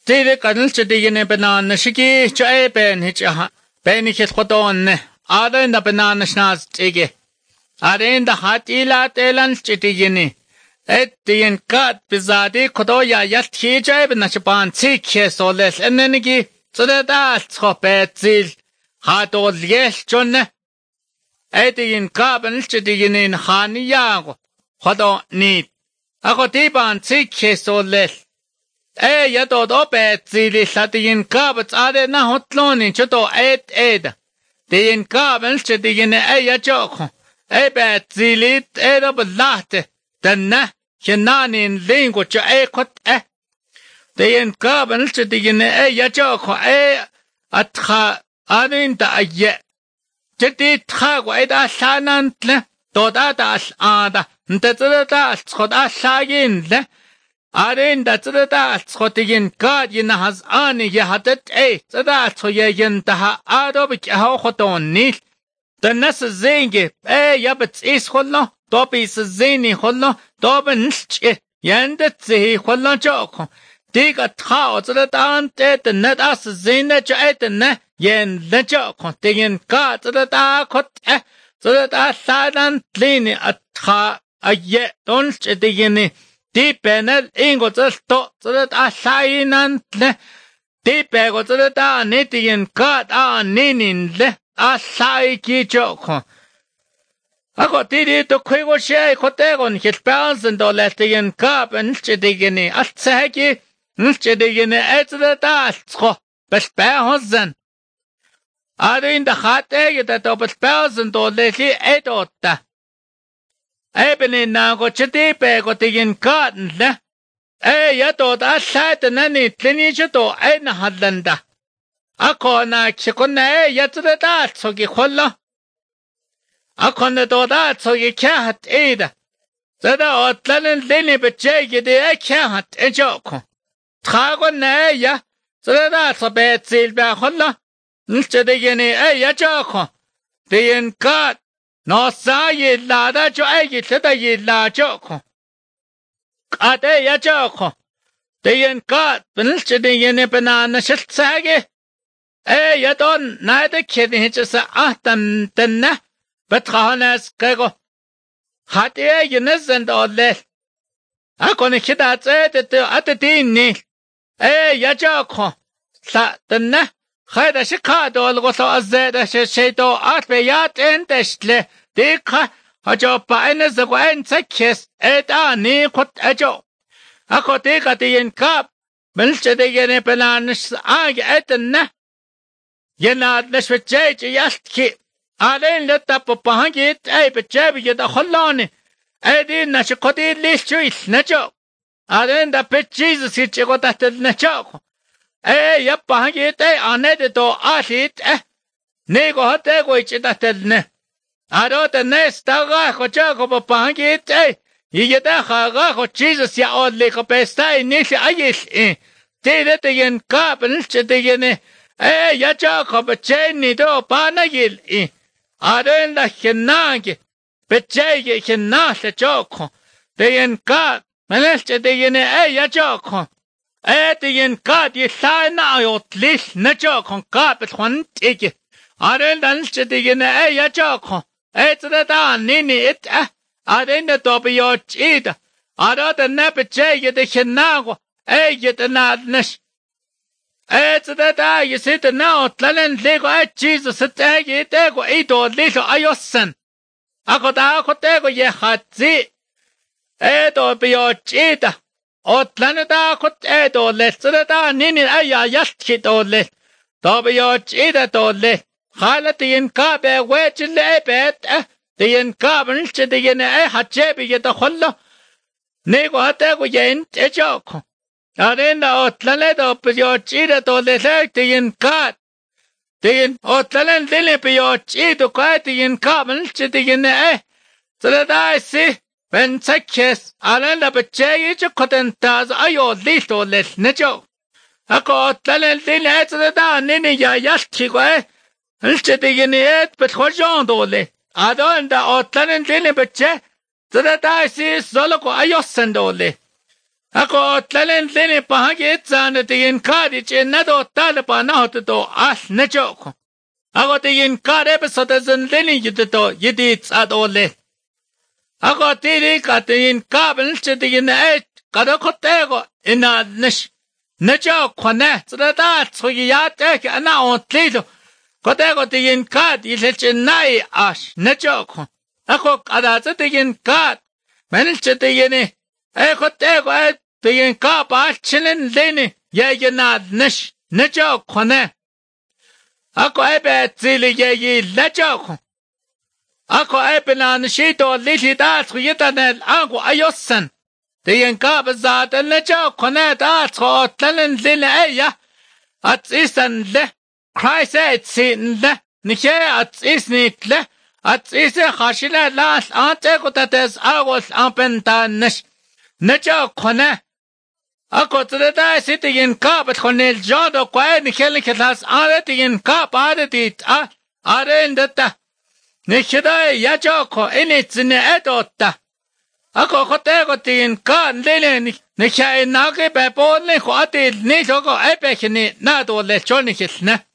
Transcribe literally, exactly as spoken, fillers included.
تيري قدل تدين بنان نشكي جاي بين هجها بين كتقطون آرين بنان نشناز تيجي آرين ده هاتيلات إلان تديني اتين كات بزادي كدو يا يتخي جاي بنشبان تيكي سولس إنني تردال تخبت زيل هاتو ليش جنة اتين كابن تديني خاني ياغو خدو نيت أخو تيبان تيكي سولس اي يدو دو بيت زيلي ساتين كابت آده نهوتلوني چطو ايد ايد دين كابل چدين اي يجوكو اي بيت زيلي ايدو بلاته دنه خنانين لينگو چو اي كت اه دين كابل چدين اي يجوكو اي اتخا آدين دا اي چدي تخاقو ايد آسانانت له دودا دا آسان انت تدا دا خود آساين له آرين دا تدا تخوتين كاد ينهز آني يهدت اي تدا تخوين تها آدو بكهو خطون نيل دنس الزينجي اي يبت ايس خلو دو بيس الزيني خلو دو بنسج يندت زهي خلو جوكو ديگا تخاو تدا انت دند اس الزينة جو اي دنه ين لجوكو دين كاد تدا خط اه تدا سادان تليني اتخا ايه دونش ديني Di penel ingo tsto tsodet a sainan le di pego tsodet a nitien kat a ninin le a sai ki choko ako ti di to kwego shei khotegon hitpansen do letien kap en chedigeni at sagi nchedigeni etsodet a tsko bespa hosen adin da khatege da to bespasen do leli edotta Ebene na go chiti pe go tigin cotton le. Eh, ya to da sat nani tlini chito ay na hadlanda. Ako na chikona eh ya to da tsogi kholo. Ako na to da tsogi khat eda. Zada otlan lini beche gide eh khat ejoko. Trago na ya. Zada da tsobe tsil ba kholo. Nchede gene eh ya joko. Tigin kat No sa ye la da jo ai ye da ye la jo ko. Ka de ya jo ko. De yen ka bin che de yen banana shit sage. Eh ya don na de ke de che sa ahtan denna betranes gego. Hat er yenesen ole. A ko ne khida tse de at de ni. Eh ya jo ko. Sa denna خير شكا دول غصو الزيدة شيدو أتبيات انتشل ديكا هجو باين زغوين سكيس اداني قد اجو اكو ديكا دين كاب ملش ديني بلانش آج ادنه يناد لش بجيج يشتكي آلين لتابو بهانجيت اي بجيب يدا خلاني ايدين نش قدير ليش جويس نجو آلين دا بجيزس يجيغو تحت النجوكو Eh, ya pahangit eh anet to asit eh nego hate go ichita telne aro tene staga khocha ko pahangit eh yiyeta khaga ko Jesus ya odle ko pesta inish ayis eh tede tegen kapel tegen eh ya cha ko becheni do panagil eh aro la khenang bechege khenah choko tegen kap meles tegen eh ya choko Etigen kat ye sana ayot lis na choko kap khon tege aren dan chetigen e ya choko etra da nini et aren da to bi yo chida ara da na beche ye de khnago e ye de na nish etra da ye sit na otlalen lego e Jesus tege tego e do liso ayosen akoda akotego ye khatzi e do bi yo chida Otlan da kot e dole da nini aya yashki dole Tobi yoch ida dole Khalat yin kabe wech le bet Diyin kabin che diyin e hachebi yeda khullo Nego hate go yen e joko Arin da otlan e do bi yoch ida dole lek diyin kat Diyin otlan dili bi yoch ida kwa diyin kabin che diyin e Zada da isi Ben sakes alan la bechey je kotentas ayo listo les nejo ako tlalen din et da nini ya yashki go Ilse digini et bet khojon dole adon da otlan din beche zada da si solo ko ayo sendole Ako talen lene pahage zane tegen kadi che nado tale pa nahote to as nechoko. Ako tegen kade pe sotazen lene yudito yidits at ole. Ako tiri ka tegen kabel che tegen et kada kotego ina nish. Nechoko ne zrata tsugi ya teke ana on tlido. Kotego tegen kad ilche nai as nechoko. Ako kada tegen kad menche tegen Eko tego e tegen ka pa chinen lene ye ye na nish nejo kone. Ako ebe zili ye ye lejo ko. Ako ebe na nishito liti das ku yitanel angu ayosan. Tegen ka pa zate nejo kone das ko talen lene e ya. At isan le. Christ e zin le. Nike at isnit le. At isi khashile las ante ko tates agos ampenta nish. Nejo kone. Ako tada sitigin ka but konel jodo kwae ni kelen kelas are tigin ka pare tit a are ndata. Nikhida yajo ko enitsne edotta. Ako kote ko tigin ka lele ni nikha nage bebon ni khati ni jogo epekni na do le choni kisne.